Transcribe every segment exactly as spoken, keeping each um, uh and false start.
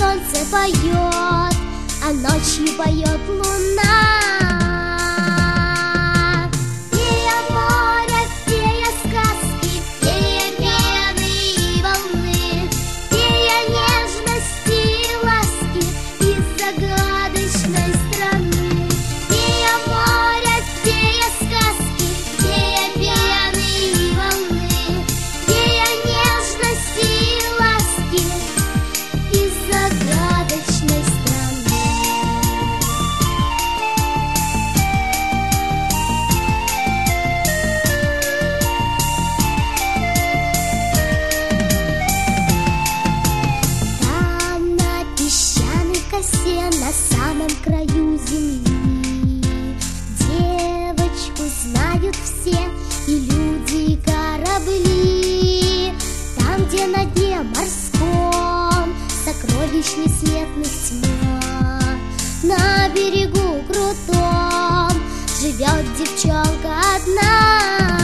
солнце поет, а ночью поет луна. Фея моря, фея сказки, фея пены и волны, фея нежности и ласки из загадочной страны. Фея моря, фея сказки, фея пены и волны, фея нежности и ласки из загадочной страны. Там на песчаной косе, на самом краю земли, девочку знают все, и люди, и корабли. Там, где на дне морском сокровищ несметных тьма, на берегу крутом живет девчонка одна.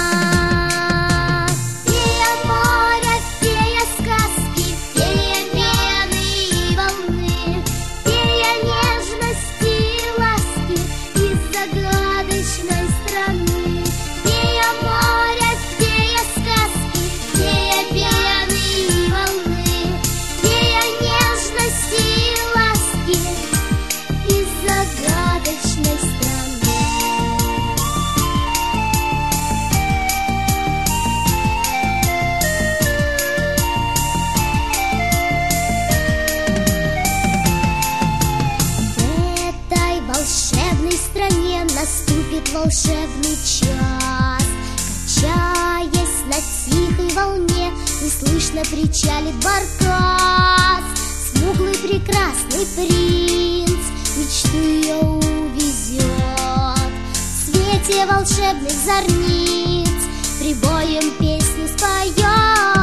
Фея моря, фея сказки, фея пены и волны, фея нежности и ласки из загадочной страны. Фея моря, фея сказки, фея пены и волны, фея нежности и ласки из загадочной страны. В этой волшебной стране наступит волшебный час. Качаясь на тихой волне, неслышно причалит баркас. Смуглый прекрасный принц мечту ее увезет. В свете волшебных зорниц прибоем песню споет.